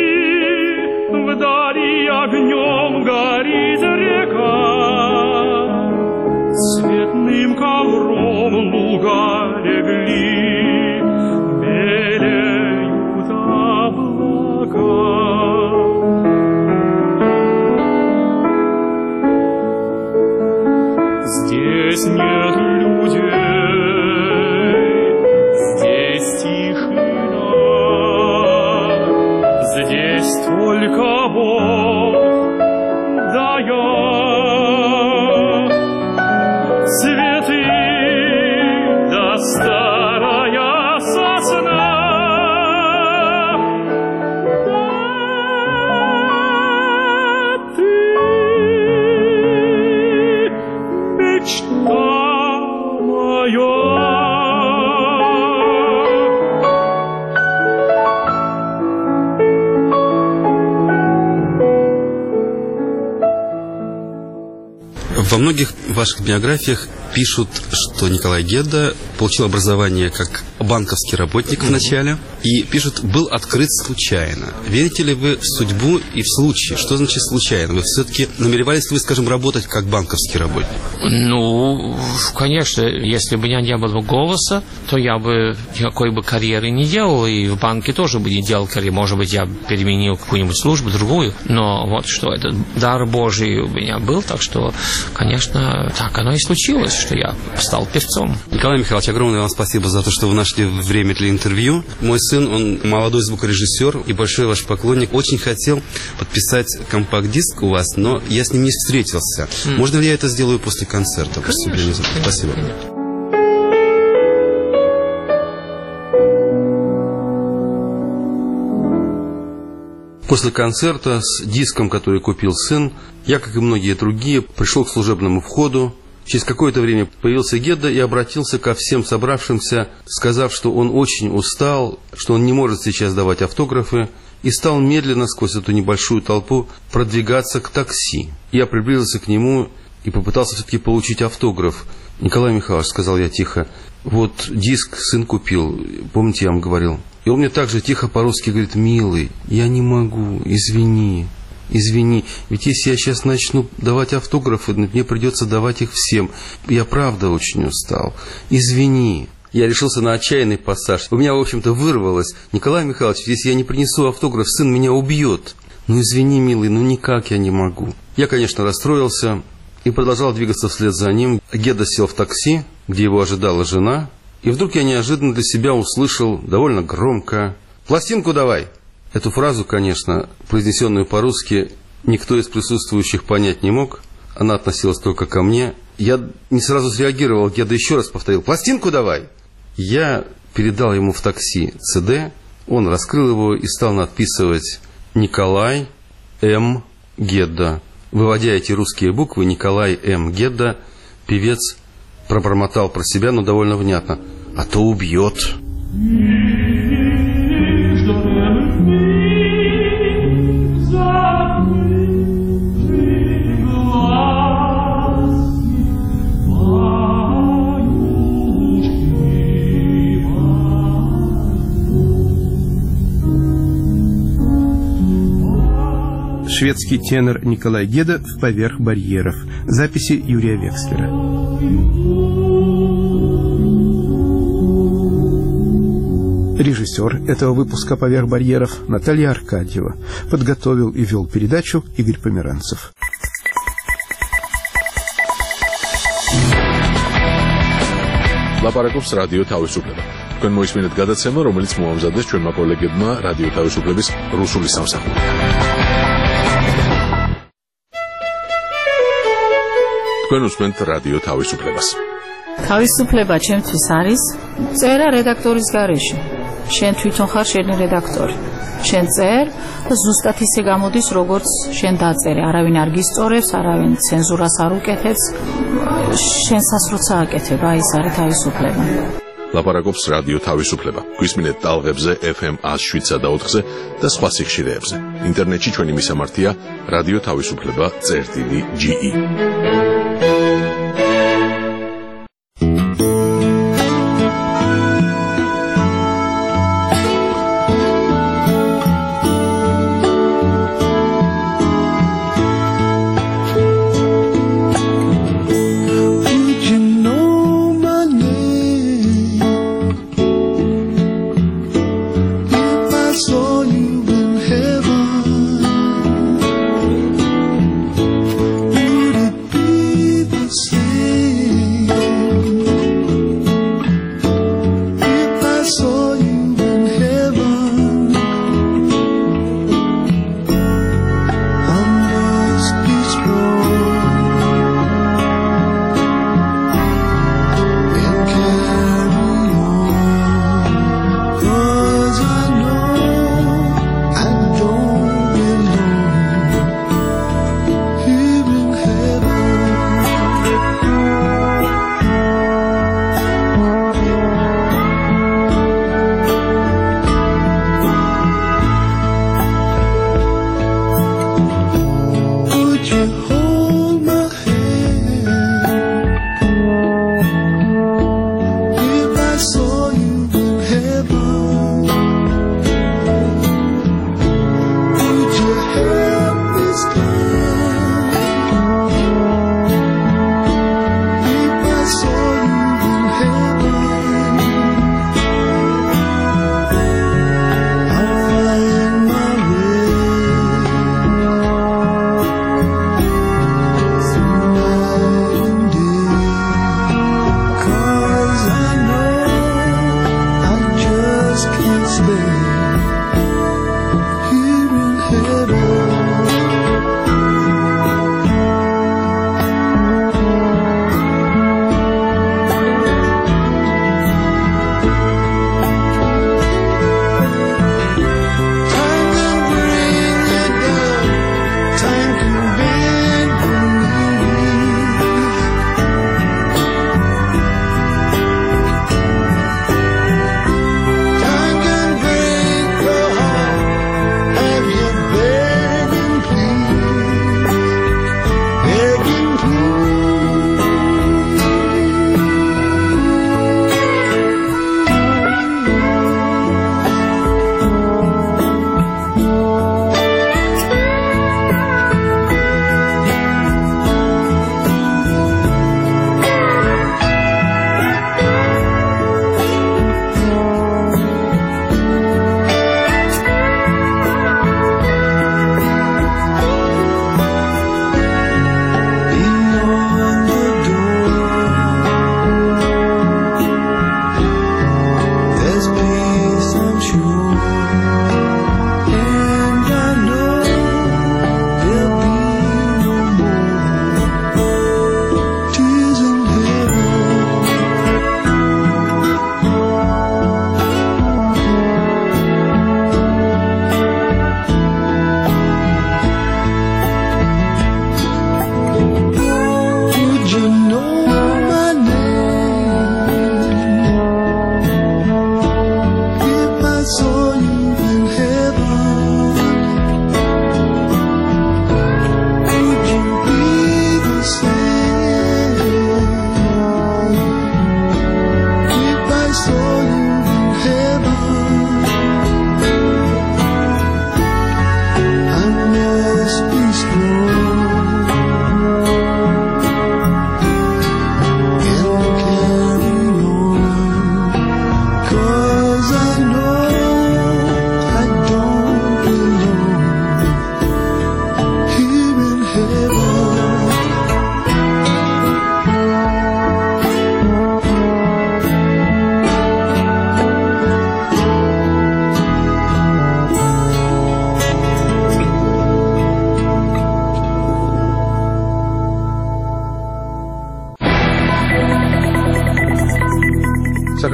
вдали огнем горит река, цветным ковром луга легли, белеют облака. Здесь нет людей, здесь тишина, здесь только Бог да я. Цветы да старая сосна, Во многих ваших биографиях пишут, что Николай Гедда получил образование как банковский работник вначале, и пишут, был открыт случайно. Верите ли вы в судьбу и в случай? Что значит случайно? Вы все-таки намеревались ли вы, скажем, работать как банковский работник? Ну, конечно, если бы у меня не было голоса, то я бы никакой бы карьеры не делал, и в банке тоже бы не делал карьеры. Может быть, я переменил какую-нибудь службу, другую, но вот что, этот дар Божий у меня был, так что, конечно, так оно и случилось, что я стал певцом. Николай Михайлович, огромное вам спасибо за то, что вы нашли время для интервью. Мой сын, он молодой звукорежиссер и большой ваш поклонник. Очень хотел подписать компакт-диск у вас, но я с ним не встретился. Можно ли я это сделаю после концерта? Конечно. Спасибо. После концерта с диском, который купил сын, я, как и многие другие, пришел к служебному входу. Через какое-то время появился Гедда и обратился ко всем собравшимся, сказав, что он очень устал, что он не может сейчас давать автографы, и стал медленно сквозь эту небольшую толпу продвигаться к такси. Я приблизился к нему и попытался все-таки получить автограф. «Николай Михайлович», — сказал я тихо, — «вот диск сын купил, помните, я вам говорил?» И он мне также тихо по-русски говорит: «Милый, я не могу, извини, ведь если я сейчас начну давать автографы, мне придется давать их всем. Я правда очень устал. Извини». Я решился на отчаянный пассаж. У меня, в общем-то, вырвалось: «Николай Михайлович, если я не принесу автограф, сын меня убьет». «Ну, извини, милый, ну никак я не могу». Я, конечно, расстроился и продолжал двигаться вслед за ним. Гедда сел в такси, где его ожидала жена, и вдруг я неожиданно для себя услышал довольно громко: «Пластинку давай!» Эту фразу, конечно, произнесенную по-русски, никто из присутствующих понять не мог. Она относилась только ко мне. Я не сразу среагировал. Гедда еще раз повторил: «Пластинку давай!» Я передал ему в такси ЦД. Он раскрыл его и стал надписывать: «Николай М. Гедда». Выводя эти русские буквы, Николай М. Гедда, певец пробормотал про себя, но довольно внятно: «А то убьет». Закрыть глаза. Шведский тенор Николай Геда в «Поверх барьеров». Записи Юрия Векслера. Режиссер этого выпуска «Поверх барьеров» Наталья Аркадьева. Подготовил и вел передачу Игорь Померанцев. ლაპარაკობს რადიო თავისუფლება. თქვენ მოისმინეთ გადაცემა, რომელიც მოამზადეს ჩვენმა კოლეგებმა რადიო თავისუფლების რუსული სამსახური. თქვენ უსმენთ რადიო თავისუფლებას. თავისუფლება ჩემთვის არის წერა რედაქტორის გარეშე. შენ თვითონ ხარ შენი რედაქტორი. შენ წერ და ზუსტად ისე გამოდის, როგორც შენ დაწერე. არავინ არ გისწორებს, არავინ ცენზურას არ უკეთებს. შენსაც როცა აკეთებ, აი ეს არის თავისუფლება. ლაპარაკობს რადიო თავისუფლება. გვისმინეთ ტალღებზე FM 107.4-ზე და სხვა სიხშირეებზე. ინტერნეტში ჩვენი მისამართია რადიო თავისუფლება.ge.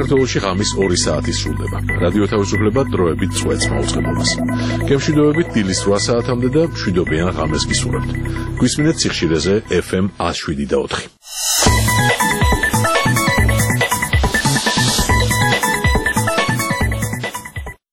საქართველოში ღამის 2 საათი სრულდება. რადიო თავისუფლება დროებით წვეთს მაუწყებლობას. გემშვიდობებით დილის 8 საათამდე და მშვიდობიან ღამეს გისურვებთ. გვისმინეთ სიხშირეზე FM 107.4.